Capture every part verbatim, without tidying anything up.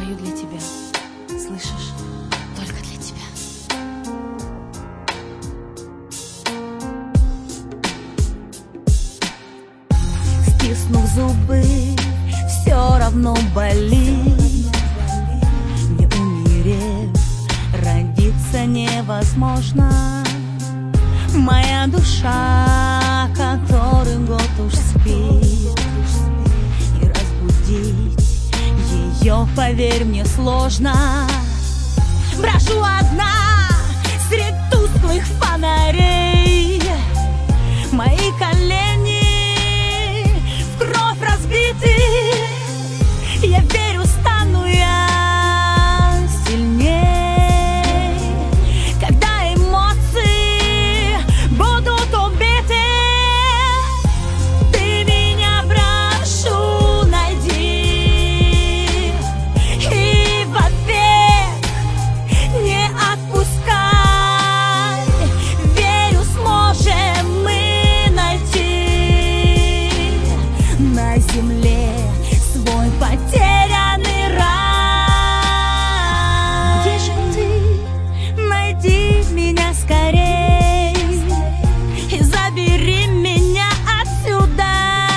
пою для тебя, слышишь? Только для тебя. Стиснув зубы, все равно болит. Не умерев, родиться невозможно. Моя душа, который год уж спит, и разбудить ее, поверь мне, сложно. Брожу одна средь тусклых фонарей. Мои колени в кровь разбиты. Я верю, стану я сильней, когда эмоции будут убиты. Ты меня, прошу, найди и вовек не отпускай. Верю, сможем мы найти на земле свой потерянный рай. Где же ты? Найди меня скорей и забери меня отсюда.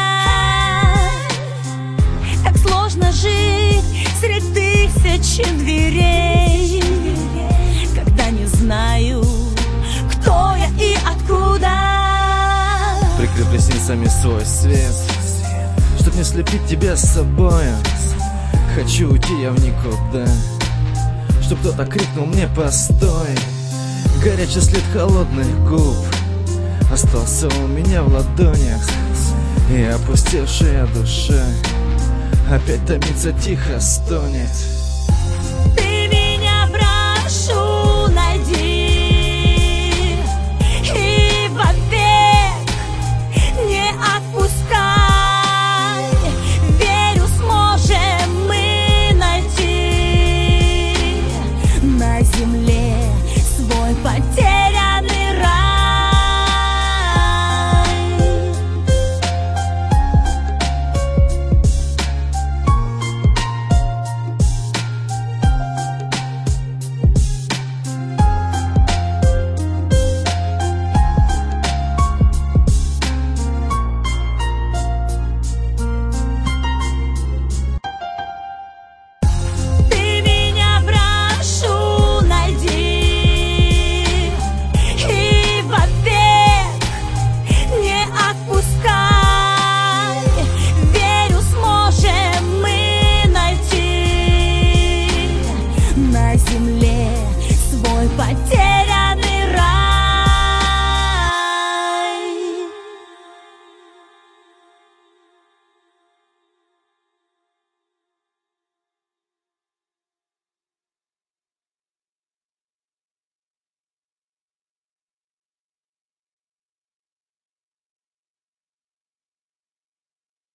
Так сложно жить среди тысячи дверей, когда не знаю, кто я и откуда. Прикрыв ресницами свой свет, чтоб не слепить тебя с собой. Хочу уйти я в никуда, чтоб кто-то крикнул мне постой. Горячий след холодных губ остался у меня в ладонях, и опустевшая душа опять томится, тихо стонет. Ты меня, прошу, найди и вовек не отпускай. Верю, сможем мы найти на земле свой потерянный